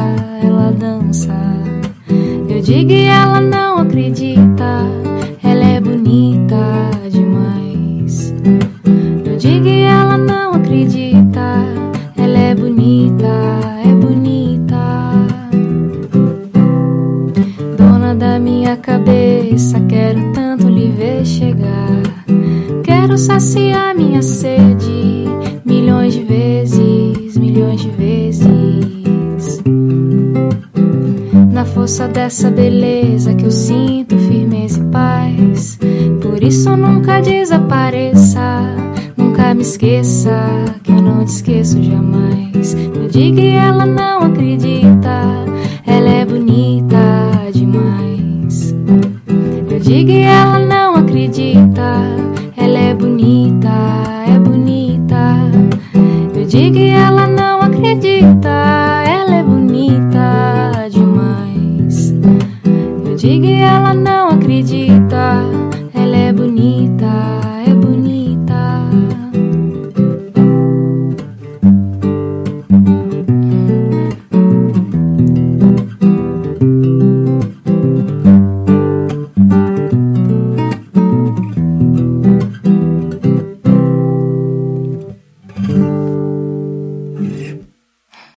ela dança. Eu digo e ela não acredita, ela é bonita demais. Eu digo e ela não acredita, ela é bonita, é bonita. Dona da minha cabeça, quero tanto lhe ver chegar. Quero saciar minha sede milhões de vezes, milhões de vezes. Na força dessa beleza que eu sinto firmeza e paz. Por isso nunca desapareça, nunca me esqueça, que eu não te esqueço jamais. Eu digo e ela não acredita, ela é bonita demais. Eu digo e ela não acredita, ela é bonita, é bonita. Eu digo e ela não acredita, ela é bonita demais. Eu digo e ela não acredita.